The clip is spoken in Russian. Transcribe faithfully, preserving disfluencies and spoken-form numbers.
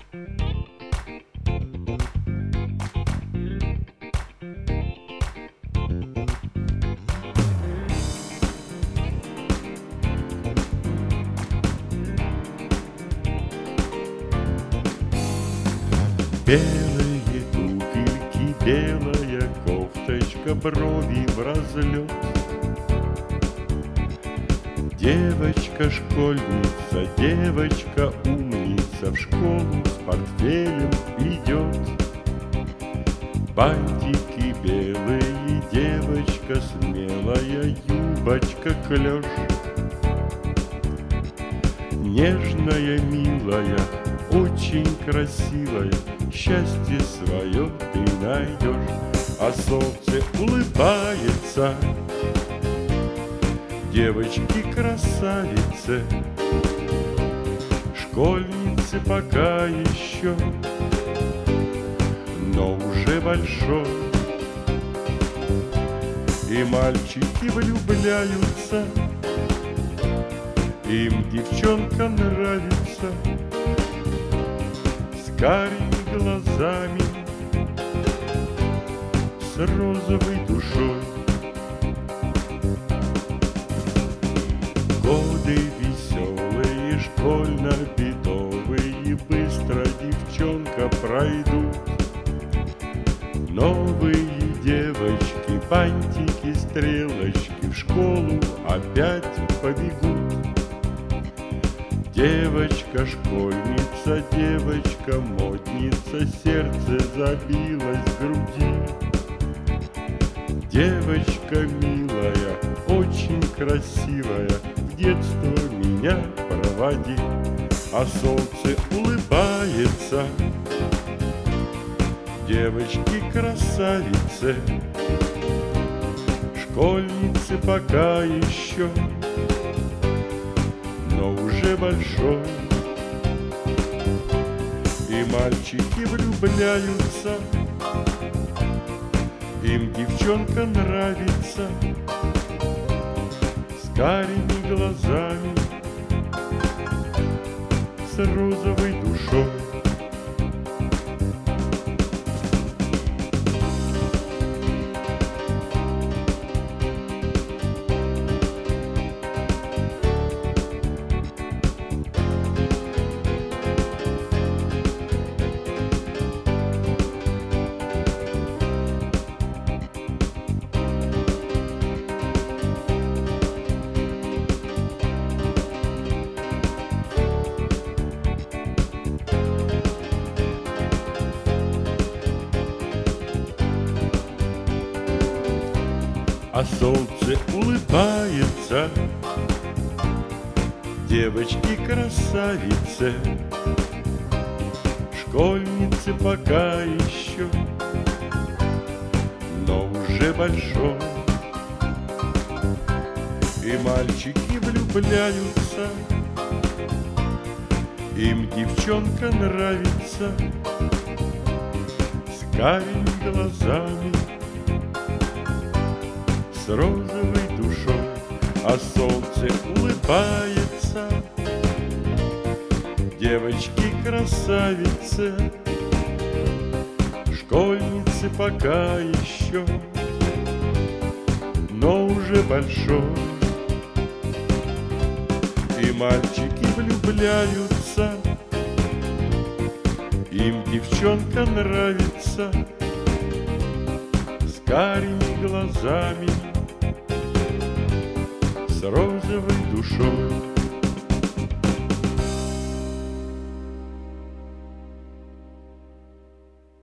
Белые туфельки, белая кофточка, брови в разлет. Девочка-школьница, девочка-умница в школу с портфелем идет. Бантики белые, девочка смелая, юбочка клеш. Нежная, милая, очень красивая, счастье свое ты найдешь. А солнце улыбается девочке-красавице, школьнице пока еще, но уже большой. И мальчики влюбляются, им девчонка нравится, с карими глазами, с розовой душой. Годы веселые, школьно-бедовые, быстро, девчонка, пройдут. Новые девочки, бантики, стрелочки в школу опять побегут. Девочка-школьница, девочка-модница, сердце забилось в груди. Девочка милая, очень красивая, в детство меня проводи. А солнце улыбается девочке-красавице, школьнице пока еще, но уже большой. И мальчики влюбляются, им девчонка нравится, с карими глазами, с розовой душой. А солнце улыбается девочке-красавице, школьнице пока еще, но уже большой. И мальчики влюбляются, им девчонка нравится, с карими глазами, с розовой душой. А солнце улыбается девочке-красавице, школьнице пока еще, но уже большой. И мальчики влюбляются, им девчонка нравится, с карими глазами, с розовой душой.